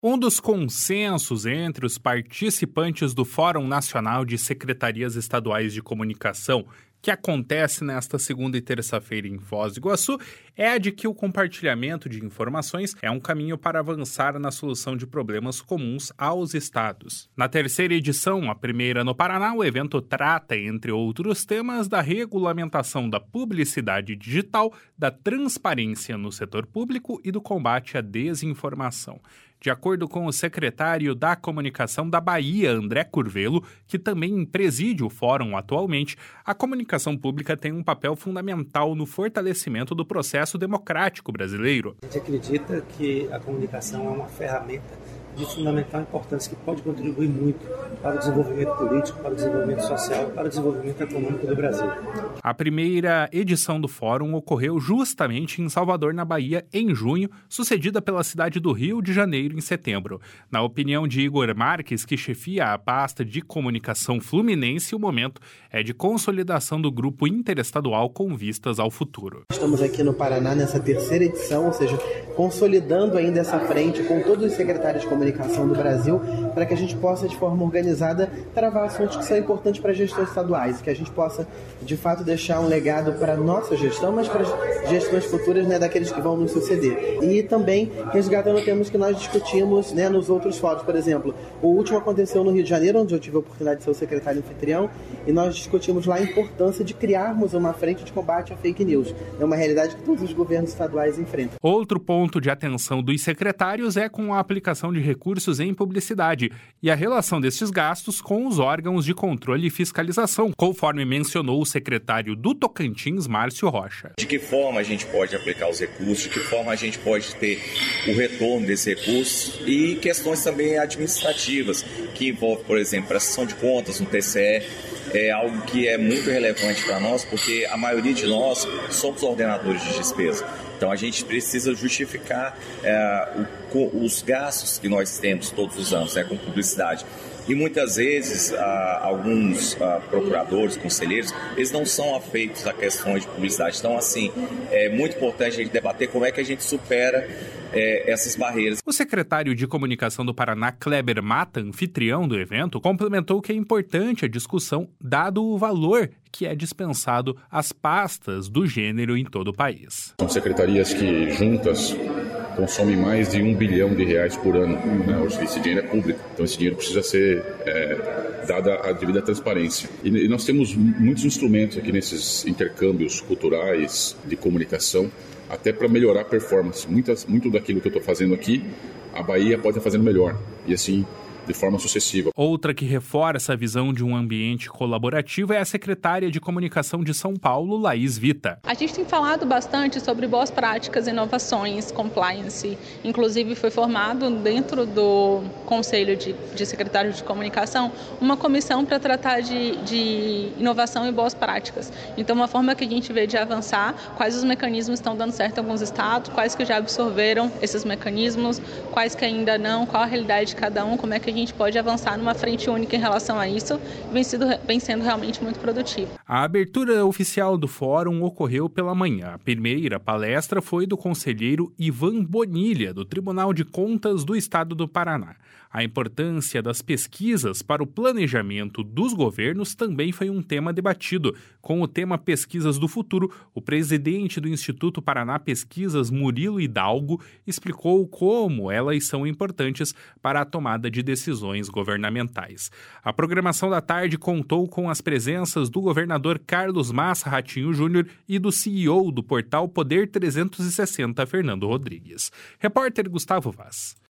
Um dos consensos entre os participantes do Fórum Nacional de Secretarias Estaduais de Comunicação, que acontece nesta segunda e terça-feira em Foz do Iguaçu, é a de que o compartilhamento de informações é um caminho para avançar na solução de problemas comuns aos estados. Na terceira edição, a primeira no Paraná, o evento trata, entre outros temas, da regulamentação da publicidade digital, da transparência no setor público e do combate à desinformação. De acordo com o secretário da Comunicação da Bahia, André Curvelo, que também preside o fórum atualmente, a comunicação pública tem um papel fundamental no fortalecimento do processo democrático brasileiro. A gente acredita que a comunicação é uma ferramenta de fundamental importância que pode contribuir muito para o desenvolvimento político, para o desenvolvimento social, para o desenvolvimento econômico do Brasil. A primeira edição do fórum ocorreu justamente em Salvador, na Bahia, em junho, sucedida pela cidade do Rio de Janeiro em setembro. Na opinião de Igor Marques, que chefia a pasta de comunicação fluminense, o momento é de consolidação do grupo interestadual com vistas ao futuro. Estamos aqui no Paraná nessa terceira edição, ou seja, consolidando ainda essa frente com todos os secretários de comunicação do Brasil, para que a gente possa, de forma organizada, travar assuntos que são importantes para as gestões estaduais, que a gente possa, de fato, deixar um legado para a nossa gestão, mas para as gestões futuras, daqueles que vão nos suceder. E também resgatando temas que nós discutimos nos outros fóruns. Por exemplo, o último aconteceu no Rio de Janeiro, onde eu tive a oportunidade de ser o secretário anfitrião, e nós discutimos lá a importância de criarmos uma frente de combate à fake news. É uma realidade que todos os governos estaduais enfrentam. Outro ponto de atenção dos secretários é com a aplicação de recursos em publicidade e a relação desses gastos com os órgãos de controle e fiscalização, conforme mencionou o secretário do Tocantins, Márcio Rocha. De que forma a gente pode aplicar os recursos, de que forma a gente pode ter o retorno desses recursos e questões também administrativas, que envolvem, por exemplo, prestação de contas no TCE, é algo que é muito relevante para nós, porque a maioria de nós somos ordenadores de despesa. Então a gente precisa justificar os gastos que nós temos todos os anos com publicidade. E muitas vezes alguns procuradores, conselheiros, eles não são afeitos a questões de publicidade. Então, assim, é muito importante a gente debater como é que a gente supera essas barreiras. O secretário de Comunicação do Paraná, Kleber Mata, anfitrião do evento, complementou que é importante a discussão, dado o valor que é dispensado às pastas do gênero em todo o país. São secretarias que juntas consomem mais de R$1 bilhão por ano. Hoje esse dinheiro é público, então esse dinheiro precisa ser dada a devida transparência. E nós temos muitos instrumentos aqui nesses intercâmbios culturais de comunicação, até para melhorar a performance. Muito daquilo que eu estou fazendo aqui, a Bahia pode estar fazendo melhor, e assim de forma sucessiva. Outra que reforça a visão de um ambiente colaborativo é a secretária de Comunicação de São Paulo, Laís Vita. A gente tem falado bastante sobre boas práticas, inovações, compliance. Inclusive foi formado dentro do Conselho de Secretários de Comunicação uma comissão para tratar de inovação e boas práticas. Então, uma forma que a gente vê de avançar, quais os mecanismos estão dando certo em alguns estados, quais que já absorveram esses mecanismos, quais que ainda não, qual a realidade de cada um, como é que a gente pode avançar numa frente única em relação a isso, vem sendo realmente muito produtivo. A abertura oficial do fórum ocorreu pela manhã. A primeira palestra foi do conselheiro Ivan Bonilha, do Tribunal de Contas do Estado do Paraná. A importância das pesquisas para o planejamento dos governos também foi um tema debatido. Com o tema Pesquisas do Futuro, o presidente do Instituto Paraná Pesquisas, Murilo Hidalgo, explicou como elas são importantes para a tomada de decisões governamentais. A programação da tarde contou com as presenças do governador Carlos Massa Ratinho Júnior e do CEO do portal Poder 360, Fernando Rodrigues. Repórter Gustavo Vaz.